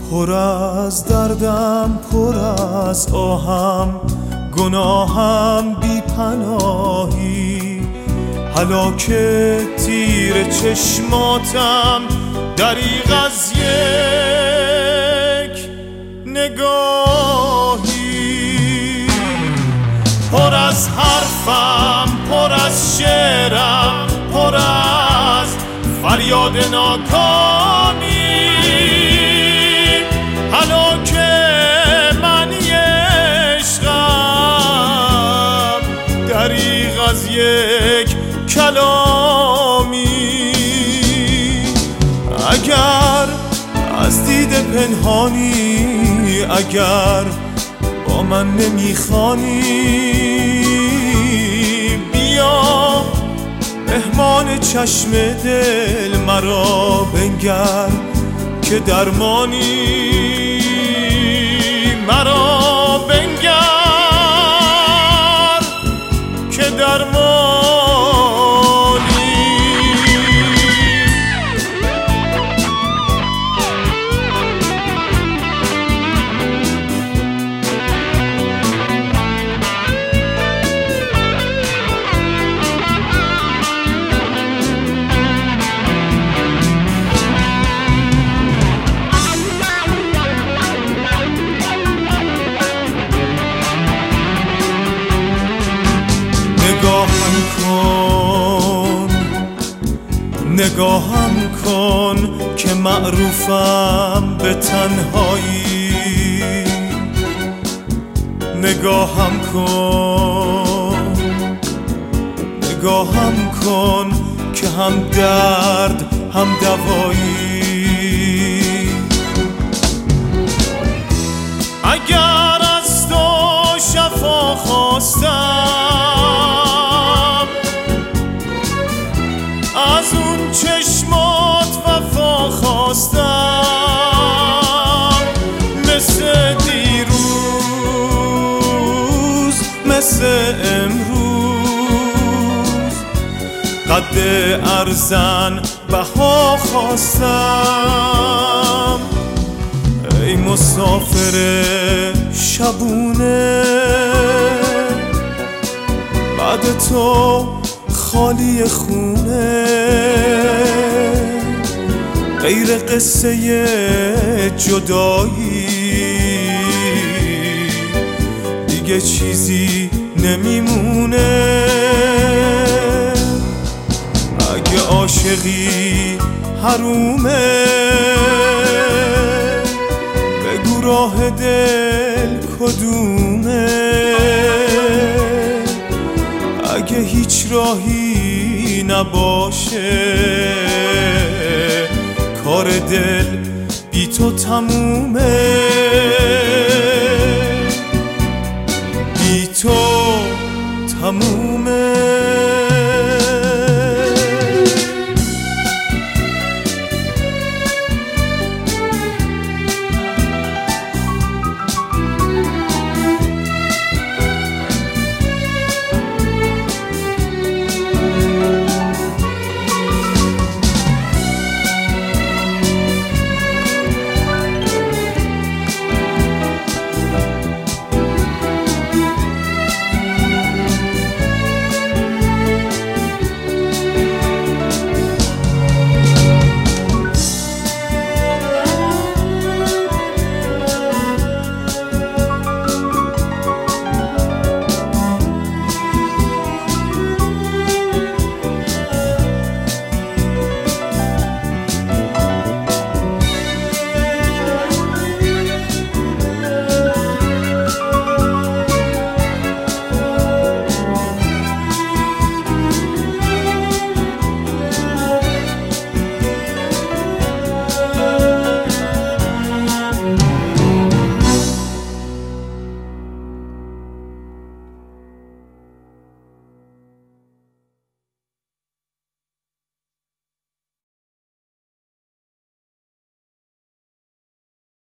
پر از دردم، پر از آهم، گناهم بی پناهی. هلاک تیر چشماتم دریغ از یک نگاهی. پر از حرفم، پر از شعرم، پر از فریاد ناکامی. هلاک معنی عشقم دریغ از یک کلامی. اگر از دید پنهانی، اگر با من نمیخوانی، بیا مهمان چشم دل مرا بنگر که درمانی. مرا بنگر که درمانی. نگاهم کن که معروفم به تنهایی. نگاهم کن، نگاهم کن که هم درد هم دوایی. اگر از تو شفا خواستم، از اون چشمات وفا خواستم، مثل دیروز، مثل امروز، قد ارزن بها خواستم. ای مسافر شبونه، بعد تو خالی خونه، غیر قصه جدایی دیگه چیزی نمیمونه. اگه عاشقی حرومه، بگو راه دل کدومه. اگه هیچ راهی نباشه، کار دل بی تو تمومه.